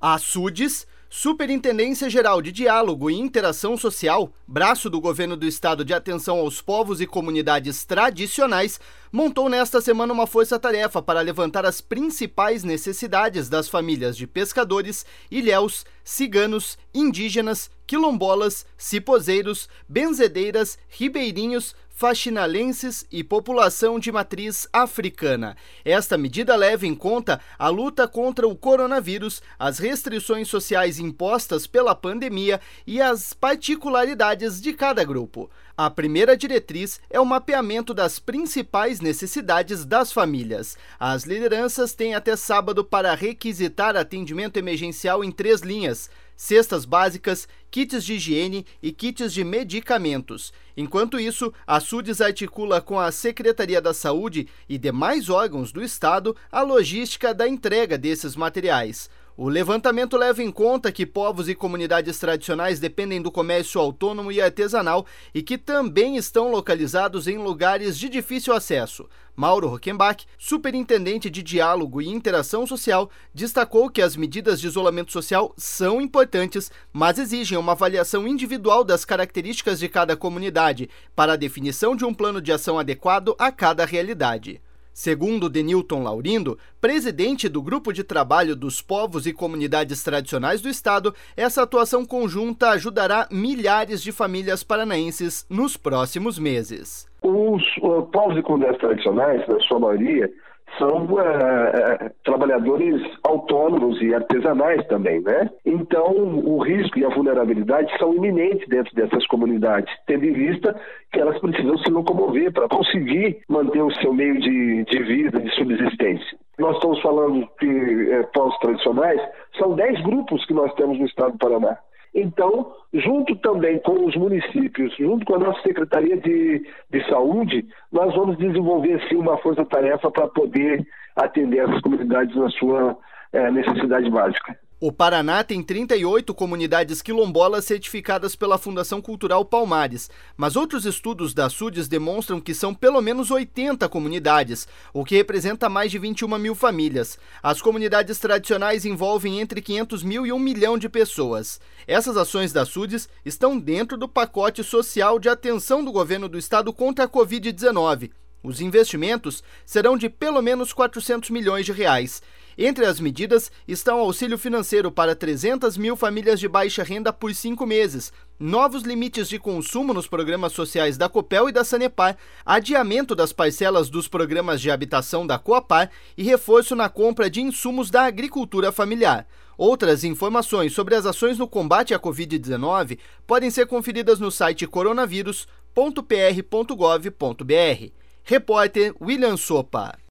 A SUDES, Superintendência Geral de Diálogo e Interação Social, braço do Governo do Estado de atenção aos povos e comunidades tradicionais, montou nesta semana uma força-tarefa para levantar as principais necessidades das famílias de pescadores, ilhéus, ciganos, indígenas, quilombolas, cipozeiros, benzedeiras, ribeirinhos, faxinalenses e população de matriz africana. Esta medida leva em conta a luta contra o coronavírus, as restrições sociais impostas pela pandemia e as particularidades de cada grupo. A primeira diretriz é o mapeamento das principais necessidades das famílias. As lideranças têm até sábado para requisitar atendimento emergencial em 3 linhas: cestas básicas, kits de higiene e kits de medicamentos. Enquanto isso, a SUDES articula com a Secretaria da Saúde e demais órgãos do Estado a logística da entrega desses materiais. O levantamento leva em conta que povos e comunidades tradicionais dependem do comércio autônomo e artesanal e que também estão localizados em lugares de difícil acesso. Mauro Rockenbach, superintendente de Diálogo e Interação Social, destacou que as medidas de isolamento social são importantes, mas exigem uma avaliação individual das características de cada comunidade para a definição de um plano de ação adequado a cada realidade. Segundo Denilton Laurindo, presidente do Grupo de Trabalho dos Povos e Comunidades Tradicionais do Estado, essa atuação conjunta ajudará milhares de famílias paranaenses nos próximos meses. Os povos e comunidades tradicionais, na sua maioria, são trabalhadores autônomos e artesanais também, né? Então, o risco e a vulnerabilidade são iminentes dentro dessas comunidades, tendo em vista que elas precisam se locomover para conseguir manter o seu meio de vida, de subsistência. Nós estamos falando de povos tradicionais, são 10 grupos que nós temos no estado do Paraná. Então, junto também com os municípios, junto com a nossa Secretaria de Saúde, nós vamos desenvolver sim uma força-tarefa para poder atender essas comunidades na sua necessidade básica. O Paraná tem 38 comunidades quilombolas certificadas pela Fundação Cultural Palmares, mas outros estudos da SUDES demonstram que são pelo menos 80 comunidades, o que representa mais de 21 mil famílias. As comunidades tradicionais envolvem entre 500 mil e 1 milhão de pessoas. Essas ações da SUDES estão dentro do pacote social de atenção do governo do estado contra a Covid-19. Os investimentos serão de pelo menos 400 milhões de reais. Entre as medidas estão auxílio financeiro para 300 mil famílias de baixa renda por 5 meses, novos limites de consumo nos programas sociais da Copel e da Sanepar, adiamento das parcelas dos programas de habitação da Coapar e reforço na compra de insumos da agricultura familiar. Outras informações sobre as ações no combate à Covid-19 podem ser conferidas no site coronavírus.pr.gov.br. Repórter William Sopa.